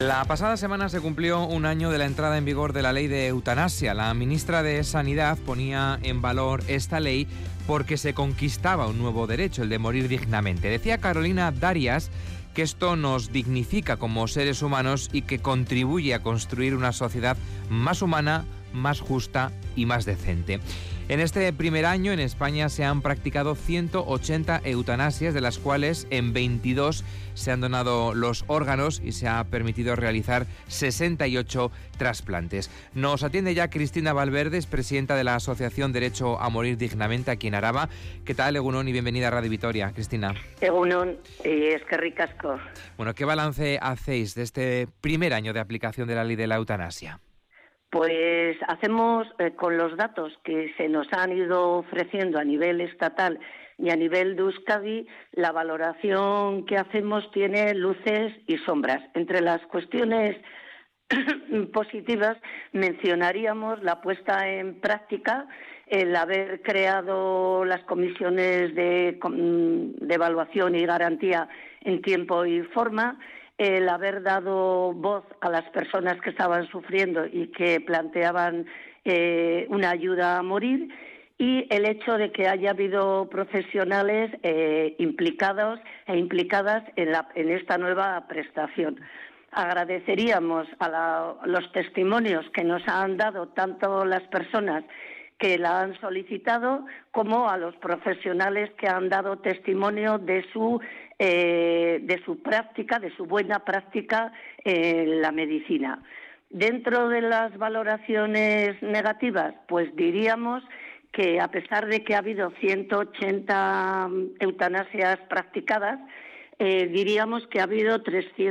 La pasada semana se cumplió un año de la entrada en vigor de la ley de eutanasia. La ministra de Sanidad ponía en valor esta ley porque se conquistaba un nuevo derecho, el de morir dignamente. Decía Carolina Darias que esto nos dignifica como seres humanos y que contribuye a construir una sociedad más humana, más justa y más decente. En este primer año en España se han practicado 180 eutanasias, de las cuales en 22 se han donado los órganos y se ha permitido realizar 68 trasplantes. Nos atiende ya Cristina Valverde, es presidenta de la Asociación Derecho a Morir Dignamente aquí en Araba. ¿Qué tal, Egunon? Y bienvenida a Radio Vitoria, Cristina. Egunon, eskerrik asko. Bueno, ¿qué balance hacéis de este primer año de aplicación de la ley de la eutanasia? Pues hacemos, con los datos que se nos han ido ofreciendo a nivel estatal y a nivel de Euskadi, la valoración que hacemos tiene luces y sombras. Entre las cuestiones positivas mencionaríamos la puesta en práctica, el haber creado las comisiones de evaluación y garantía en tiempo y forma, el haber dado voz a las personas que estaban sufriendo y que planteaban una ayuda a morir, y el hecho de que haya habido profesionales implicados e implicadas en esta nueva prestación. Agradeceríamos a los testimonios que nos han dado tanto las personas que la han solicitado como a los profesionales que han dado testimonio de su práctica, de su buena práctica en la medicina. Dentro de las valoraciones negativas, pues diríamos que a pesar de que ha habido 180 eutanasias practicadas, diríamos que ha habido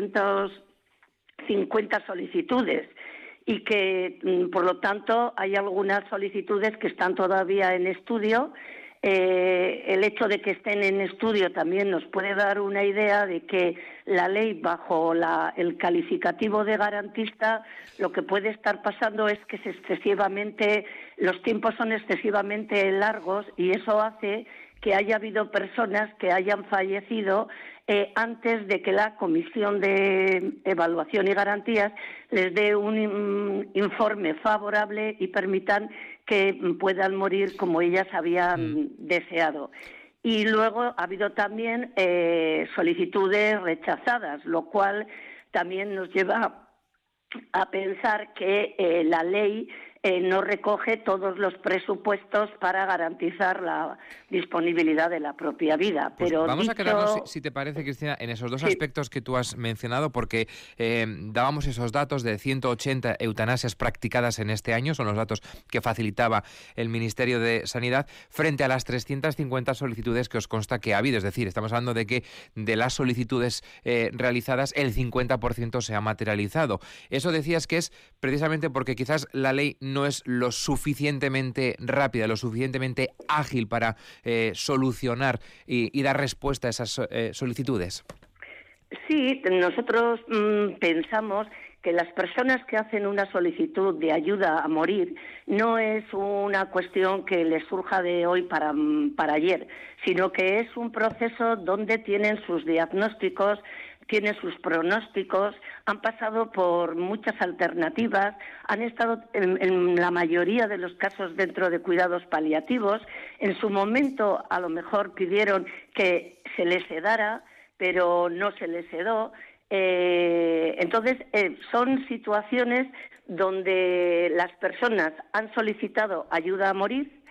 350 solicitudes y que, por lo tanto, hay algunas solicitudes que están todavía en estudio. El hecho de que estén en estudio también nos puede dar una idea de que la ley, bajo el calificativo de garantista, lo que puede estar pasando es que los tiempos son excesivamente largos, y eso hace que haya habido personas que hayan fallecido antes de que la Comisión de Evaluación y Garantías les dé un informe favorable y permitan que puedan morir como ellas habían deseado. Y luego ha habido también solicitudes rechazadas, lo cual también nos lleva a pensar que la ley no recoge todos los presupuestos para garantizar la disponibilidad de la propia vida. Pues pero vamos a quedarnos, si te parece, Cristina, en esos dos aspectos que tú has mencionado, porque dábamos esos datos de 180 eutanasias practicadas en este año, son los datos que facilitaba el Ministerio de Sanidad, frente a las 350 solicitudes que os consta que ha habido. Es decir, estamos hablando de que de las solicitudes realizadas, el 50% se ha materializado. Eso decías que es precisamente porque quizás la ley no es lo suficientemente rápida, lo suficientemente ágil para solucionar y dar respuesta a esas solicitudes. Sí, nosotros pensamos que las personas que hacen una solicitud de ayuda a morir no es una cuestión que les surja de hoy para ayer, sino que es un proceso donde tienen sus diagnósticos, tienen sus pronósticos, han pasado por muchas alternativas, han estado en la mayoría de los casos dentro de cuidados paliativos. En su momento a lo mejor pidieron que se les sedara, pero no se les sedó. Entonces, son situaciones donde las personas han solicitado ayuda a morir,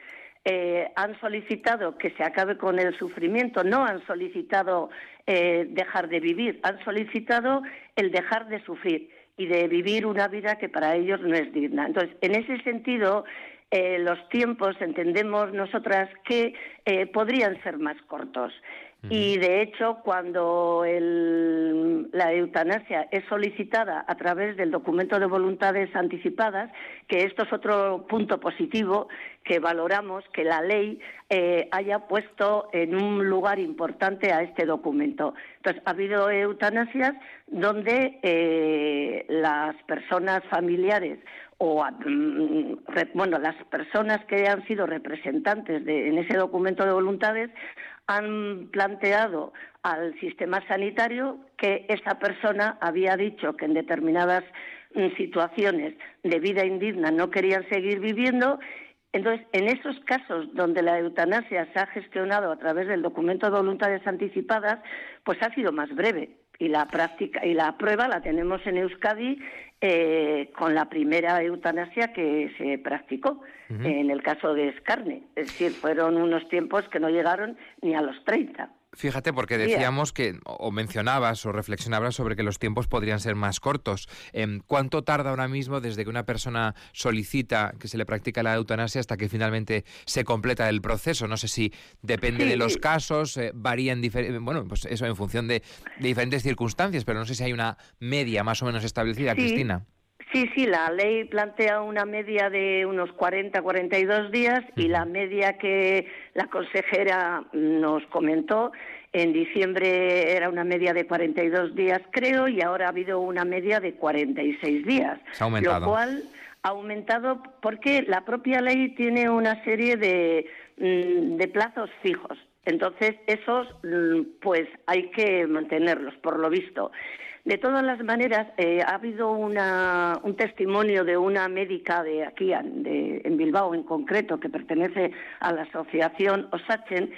han solicitado que se acabe con el sufrimiento, no han solicitado dejar de vivir, han solicitado el dejar de sufrir y de vivir una vida que para ellos no es digna. Entonces, en ese sentido, los tiempos, entendemos nosotras que podrían ser más cortos. Y de hecho, cuando la eutanasia es solicitada a través del documento de voluntades anticipadas, que esto es otro punto positivo que valoramos, que la ley haya puesto en un lugar importante a este documento. Entonces, ha habido eutanasias donde las personas familiares las personas que han sido representantes en ese documento de voluntades han planteado al sistema sanitario que esa persona había dicho que en determinadas situaciones de vida indigna no querían seguir viviendo. Entonces, en esos casos donde la eutanasia se ha gestionado a través del documento de voluntades anticipadas, pues ha sido más breve. Y la práctica y la prueba la tenemos en Euskadi con la primera eutanasia que se practicó, en el caso de Escarne. Es decir, fueron unos tiempos que no llegaron ni a los 30. Fíjate, porque decíamos que, o mencionabas o reflexionabas sobre que los tiempos podrían ser más cortos. ¿Cuánto tarda ahora mismo desde que una persona solicita que se le practica la eutanasia hasta que finalmente se completa el proceso? No sé si depende de los casos, varía pues eso en función de diferentes circunstancias, pero no sé si hay una media más o menos establecida, Cristina. Sí, la ley plantea una media de unos 42 días y la media que la consejera nos comentó en diciembre era una media de 42 días, creo, y ahora ha habido una media de 46 días. Se ha aumentado. Lo cual ha aumentado porque la propia ley tiene una serie de plazos fijos. Entonces, esos pues hay que mantenerlos, por lo visto. De todas las maneras, ha habido un testimonio de una médica de aquí, en Bilbao en concreto, que pertenece a la asociación Osachen,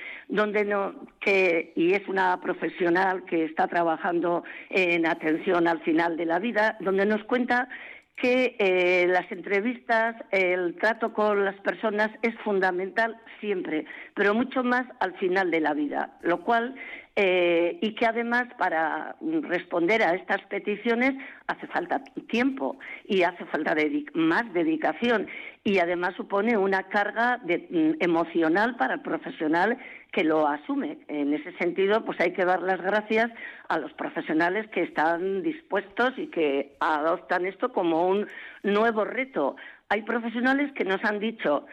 y es una profesional que está trabajando en atención al final de la vida, donde nos cuenta que las entrevistas, el trato con las personas es fundamental siempre, pero mucho más al final de la vida, lo cual y que además para responder a estas peticiones hace falta tiempo y hace falta más dedicación y además supone una carga emocional para el profesional que lo asume. En ese sentido, pues hay que dar las gracias a los profesionales que están dispuestos y que adoptan esto como un nuevo reto. Hay profesionales que nos han dicho,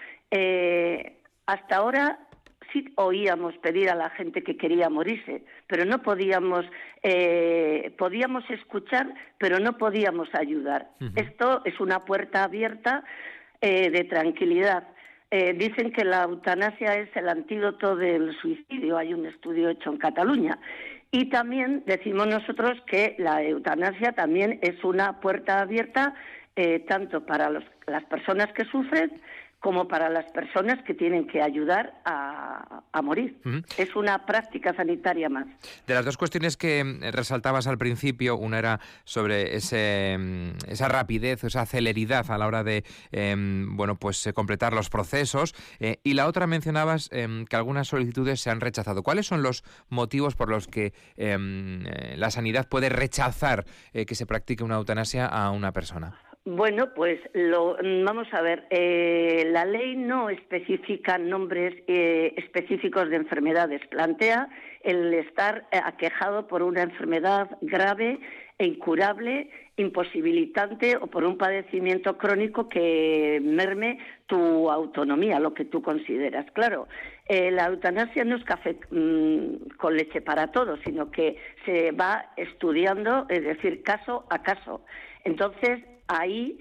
hasta ahora sí oíamos pedir a la gente que quería morirse, pero no podíamos escuchar, pero no podíamos ayudar. Esto es una puerta abierta de tranquilidad. Dicen que la eutanasia es el antídoto del suicidio. Hay un estudio hecho en Cataluña. Y también decimos nosotros que la eutanasia también es una puerta abierta tanto para las personas que sufren como para las personas que tienen que ayudar a morir. Es una práctica sanitaria más. De las dos cuestiones que resaltabas al principio, una era sobre esa rapidez, esa celeridad a la hora de completar los procesos, y la otra mencionabas que algunas solicitudes se han rechazado. ¿Cuáles son los motivos por los que la sanidad puede rechazar que se practique una eutanasia a una persona? Bueno, pues vamos a ver. La ley no especifica nombres específicos de enfermedades. Plantea el estar aquejado por una enfermedad grave e incurable, imposibilitante o por un padecimiento crónico que merme tu autonomía, lo que tú consideras. Claro, la eutanasia no es café con leche para todos, sino que se va estudiando, es decir, caso a caso. Entonces, ahí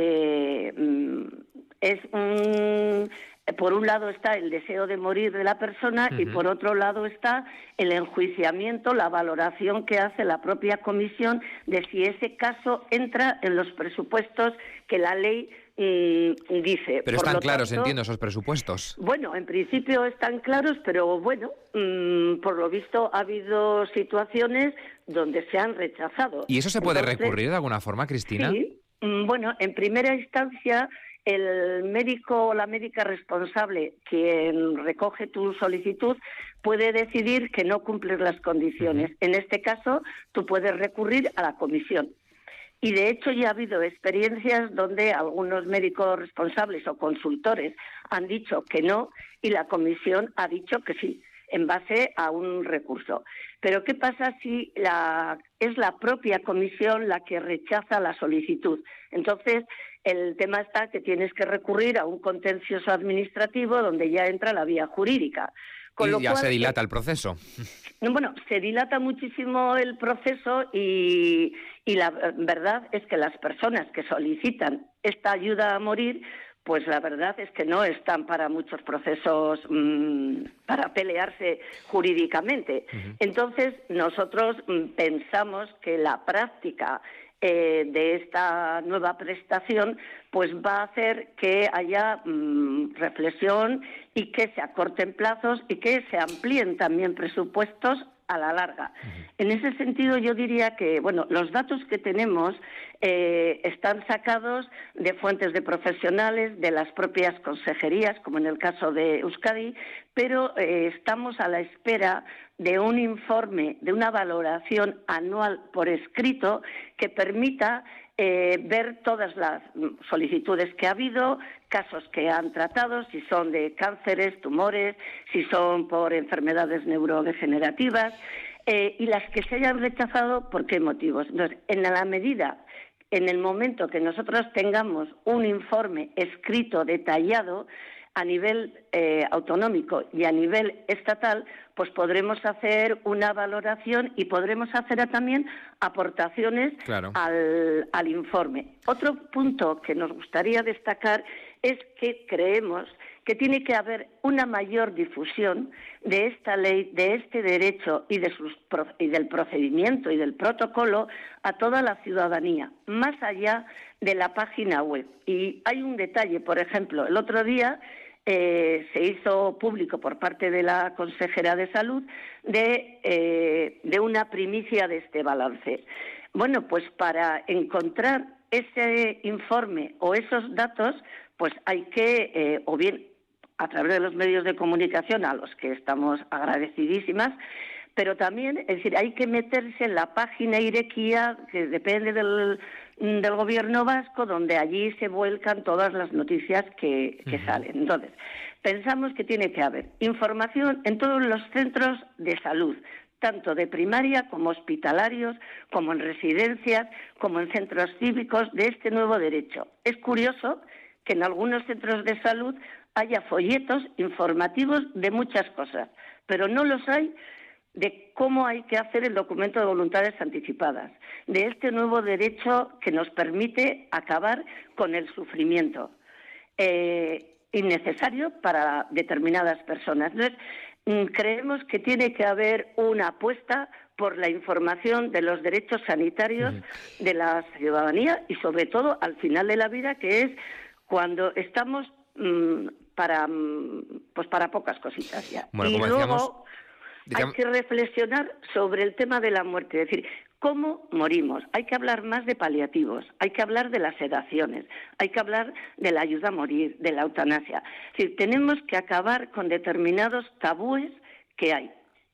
por un lado está el deseo de morir de la persona y por otro lado está el enjuiciamiento, la valoración que hace la propia comisión de si ese caso entra en los presupuestos que la ley dice. Pero están claros, entiendo, esos presupuestos. Bueno, en principio están claros, pero bueno, por lo visto ha habido situaciones donde se han rechazado. ¿Y eso se puede recurrir de alguna forma, Cristina? Sí. Bueno, en primera instancia, el médico o la médica responsable, quien recoge tu solicitud, puede decidir que no cumples las condiciones. En este caso, tú puedes recurrir a la comisión. Y de hecho ya ha habido experiencias donde algunos médicos responsables o consultores han dicho que no y la comisión ha dicho que sí, en base a un recurso. Pero ¿qué pasa si es la propia comisión la que rechaza la solicitud? Entonces, el tema está que tienes que recurrir a un contencioso administrativo donde ya entra la vía jurídica. Y ya se dilata el proceso. Bueno, se dilata muchísimo el proceso y Y la verdad es que las personas que solicitan esta ayuda a morir, pues la verdad es que no están para muchos procesos para pelearse jurídicamente. Entonces, nosotros pensamos que la práctica de esta nueva prestación pues va a hacer que haya reflexión y que se acorten plazos y que se amplíen también presupuestos a la larga. En ese sentido, yo diría que, bueno, los datos que tenemos están sacados de fuentes de profesionales, de las propias consejerías, como en el caso de Euskadi, pero estamos a la espera de un informe, de una valoración anual por escrito que permita ver todas las solicitudes que ha habido, casos que han tratado, si son de cánceres, tumores, si son por enfermedades neurodegenerativas, y las que se hayan rechazado, ¿por qué motivos? Entonces, en la medida, en el momento que nosotros tengamos un informe escrito, detallado, a nivel autonómico y a nivel estatal, pues podremos hacer una valoración y podremos hacer también aportaciones al informe. Otro punto que nos gustaría destacar es que creemos que tiene que haber una mayor difusión de esta ley, de este derecho y del procedimiento y del protocolo a toda la ciudadanía, más allá de la página web. Y hay un detalle, por ejemplo, el otro día se hizo público por parte de la consejera de Salud de una primicia de este balance. Bueno, pues para encontrar ese informe o esos datos, pues hay que, o bien a través de los medios de comunicación, a los que estamos agradecidísimas, pero también, es decir, hay que meterse en la página Irekia, que depende del Gobierno vasco, donde allí se vuelcan todas las noticias que salen. Entonces, pensamos que tiene que haber información en todos los centros de salud, tanto de primaria como hospitalarios, como en residencias, como en centros cívicos, de este nuevo derecho. Es curioso que en algunos centros de salud haya folletos informativos de muchas cosas, pero no los hay de cómo hay que hacer el documento de voluntades anticipadas, de este nuevo derecho que nos permite acabar con el sufrimiento innecesario para determinadas personas. Entonces, creemos que tiene que haber una apuesta por la información de los derechos sanitarios de la ciudadanía y, sobre todo, al final de la vida, que es cuando estamos para pocas cositas ya. Bueno, y como luego hay que reflexionar sobre el tema de la muerte, es decir, cómo morimos. Hay que hablar más de paliativos, hay que hablar de las sedaciones, hay que hablar de la ayuda a morir, de la eutanasia. Es decir, tenemos que acabar con determinados tabúes que hay.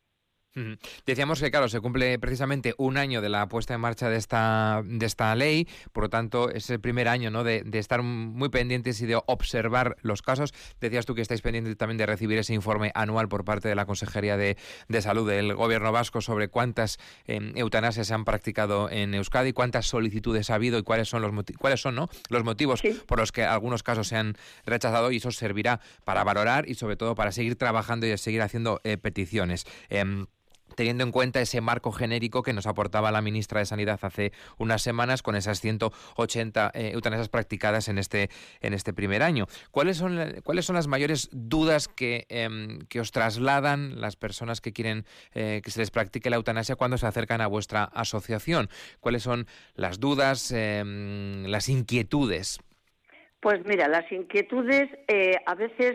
Decíamos que, claro, se cumple precisamente un año de la puesta en marcha de esta ley, por lo tanto es el primer año, ¿no?, de estar muy pendientes y de observar los casos. Decías tú que estáis pendientes también de recibir ese informe anual por parte de la Consejería de Salud del Gobierno vasco sobre cuántas eutanasias se han practicado en Euskadi, cuántas solicitudes ha habido y cuáles son los motivos por los que algunos casos se han rechazado, y eso servirá para valorar y sobre todo para seguir trabajando y seguir haciendo peticiones. Teniendo en cuenta ese marco genérico que nos aportaba la ministra de Sanidad hace unas semanas con esas 180 eutanasias practicadas en este primer año. ¿Cuáles son las mayores dudas que os trasladan las personas que quieren que se les practique la eutanasia cuando se acercan a vuestra asociación? ¿Cuáles son las dudas, las inquietudes? Pues mira, las inquietudes a veces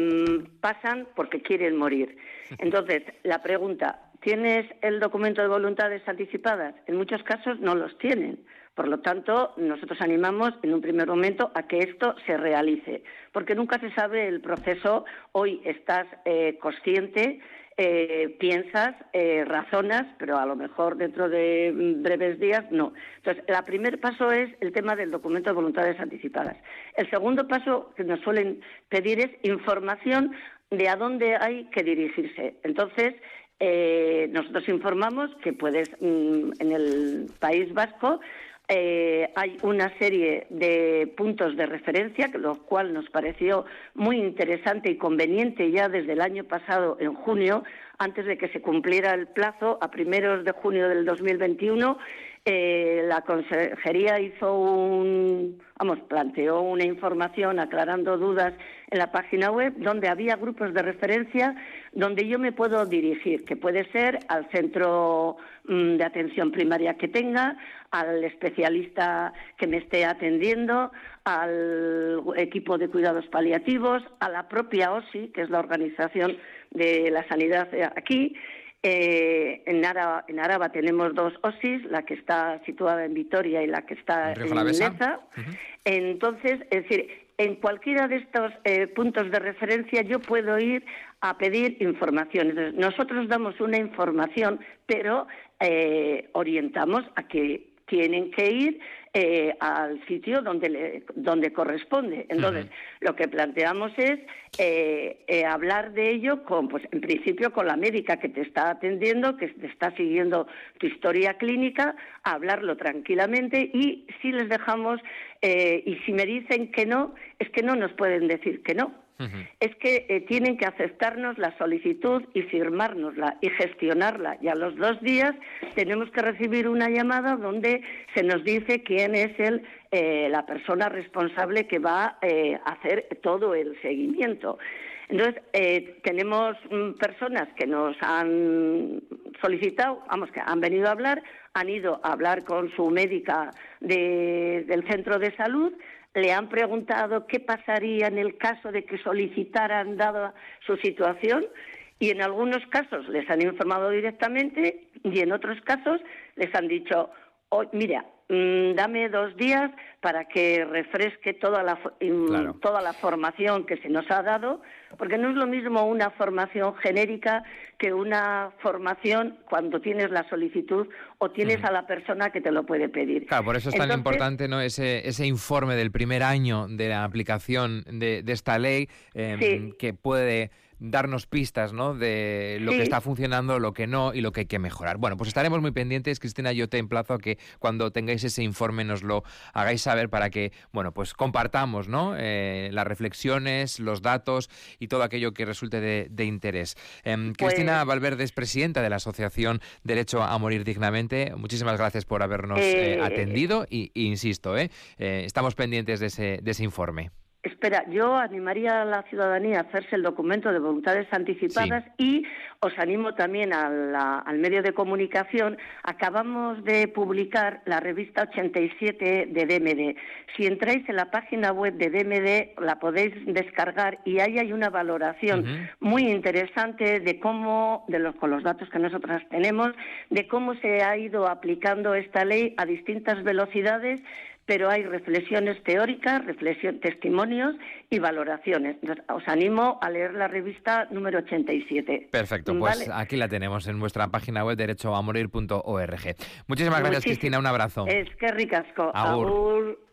pasan porque quieren morir. Entonces, la pregunta, ¿tienes el documento de voluntades anticipadas? En muchos casos no los tienen. Por lo tanto, nosotros animamos en un primer momento a que esto se realice, porque nunca se sabe el proceso. Hoy estás consciente, piensas, razonas, pero a lo mejor dentro de breves días no. Entonces, el primer paso es el tema del documento de voluntades anticipadas. El segundo paso que nos suelen pedir es información de a dónde hay que dirigirse. Entonces, nosotros informamos que puedes, en el País Vasco, hay una serie de puntos de referencia, lo cual nos pareció muy interesante y conveniente ya desde el año pasado, en junio, antes de que se cumpliera el plazo, a primeros de junio del 2021, La Consejería planteó una información aclarando dudas en la página web, donde había grupos de referencia donde yo me puedo dirigir, que puede ser al centro de atención primaria que tenga, al especialista que me esté atendiendo, al equipo de cuidados paliativos, a la propia OSI, que es la organización de la sanidad aquí. En Araba tenemos 2 OSIs, la que está situada en Vitoria y la que está en Leza. Entonces, es decir, en cualquiera de estos puntos de referencia yo puedo ir a pedir información. Entonces, nosotros damos una información, pero orientamos a que tienen que ir al sitio donde corresponde. Entonces, lo que planteamos es hablar de ello en principio con la médica que te está atendiendo, que te está siguiendo tu historia clínica, a hablarlo tranquilamente, y si les dejamos, y si me dicen que no, es que no nos pueden decir que no. Es que tienen que aceptarnos la solicitud y firmárnosla y gestionarla. Y a los 2 días tenemos que recibir una llamada donde se nos dice quién es la persona responsable que va a hacer todo el seguimiento. Entonces, tenemos personas que nos han solicitado, que han venido a hablar, han ido a hablar con su médica del centro de salud, le han preguntado qué pasaría en el caso de que solicitaran, dada su situación, y en algunos casos les han informado directamente y en otros casos les han dicho, mira, dame 2 días para que refresque toda la formación que se nos ha dado, porque no es lo mismo una formación genérica que una formación cuando tienes la solicitud o tienes a la persona que te lo puede pedir. Claro, por eso es tan importante, ¿no?, ese informe del primer año de la aplicación de esta ley, que puede darnos pistas, ¿no?, de lo que está funcionando, lo que no y lo que hay que mejorar. Bueno, pues estaremos muy pendientes. Cristina, yo te emplazo a que cuando tengáis ese informe nos lo hagáis saber para que, pues compartamos, ¿no?, las reflexiones, los datos y todo aquello que resulte de interés. Cristina Valverde es presidenta de la Asociación Derecho a Morir Dignamente. Muchísimas gracias por habernos atendido y insisto, estamos pendientes de ese informe. Espera, yo animaría a la ciudadanía a hacerse el documento de voluntades anticipadas y os animo también al medio de comunicación. Acabamos de publicar la revista 87 de DMD. Si entráis en la página web de DMD la podéis descargar y ahí hay una valoración muy interesante con los datos que nosotras tenemos, de cómo se ha ido aplicando esta ley a distintas velocidades, pero hay reflexiones teóricas, testimonios y valoraciones. Entonces, os animo a leer la revista número 87. Perfecto, pues aquí la tenemos en vuestra página web derechoamorir.org. Muchísimas gracias, Cristina, un abrazo. Es que ricasco. Agur. Agur.